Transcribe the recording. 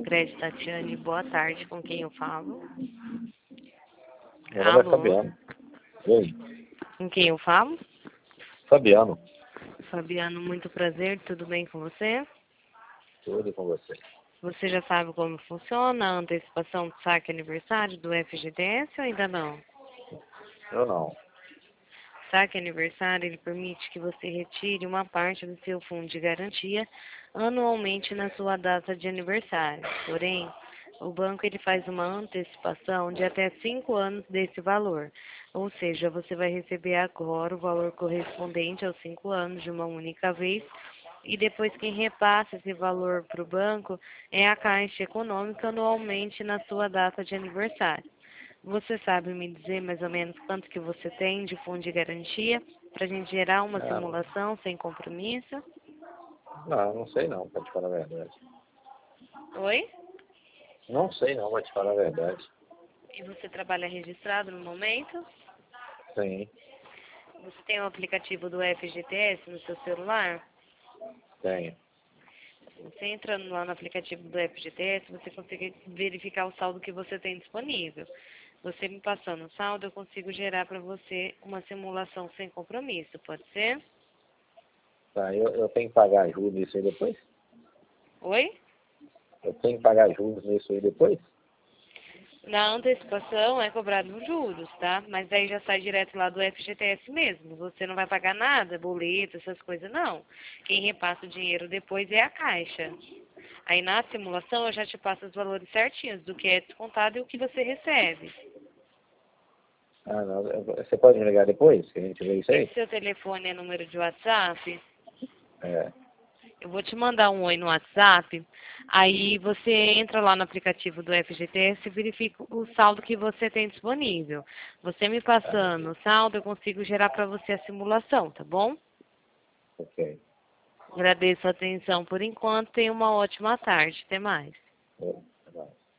Sicredi, Tatiane, boa tarde, com quem eu falo? Meu nome é Alô? Fabiano. Oi, Com quem eu falo? Fabiano. Fabiano, muito prazer, tudo bem com você? Tudo com você. Você já sabe como funciona a antecipação do saque aniversário do FGTS ou ainda não? Eu não. O saque aniversário, ele permite que você retire uma parte do seu fundo de garantia anualmente na sua data de aniversário. Porém, o banco ele faz uma antecipação de até 5 anos desse valor. Ou seja, você vai receber agora o valor correspondente aos 5 anos de uma única vez. E depois quem repassa esse valor para o banco é a Caixa Econômica anualmente na sua data de aniversário. Você sabe me dizer mais ou menos quanto que você tem de fundo de garantia para a gente gerar uma Ah, simulação sem compromisso? não sei não, pra te falar a verdade. Oi? Não sei não, pra te falar a verdade. E você trabalha registrado no momento? Sim, Você tem o aplicativo do FGTS no seu celular? tenho. Você entrando lá no aplicativo do FGTS, você consegue verificar o saldo que você tem disponível. Você me passando o saldo, eu consigo gerar para você uma simulação sem compromisso, pode ser? Tá, eu tenho que pagar juros nisso aí depois? Oi? Eu tenho que pagar juros nisso aí depois? Na antecipação é cobrado os juros, tá? Mas daí já sai direto lá do FGTS mesmo. Você não vai pagar nada, boleto, essas coisas, não. Quem repassa o dinheiro depois é a Caixa. Aí na simulação eu já te passo os valores certinhos do que é descontado e o que você recebe. Ah, não. Você pode me ligar depois, que a gente vê isso aí? Esse seu telefone é número de WhatsApp? É. Eu vou te mandar um oi no WhatsApp. Aí você entra lá no aplicativo do FGTS e verifica o saldo que você tem disponível. Você me Tá, passando o saldo, eu consigo gerar para você a simulação, tá bom? ok. Agradeço a atenção por enquanto. Tenha uma ótima tarde. Até mais. Tá bom.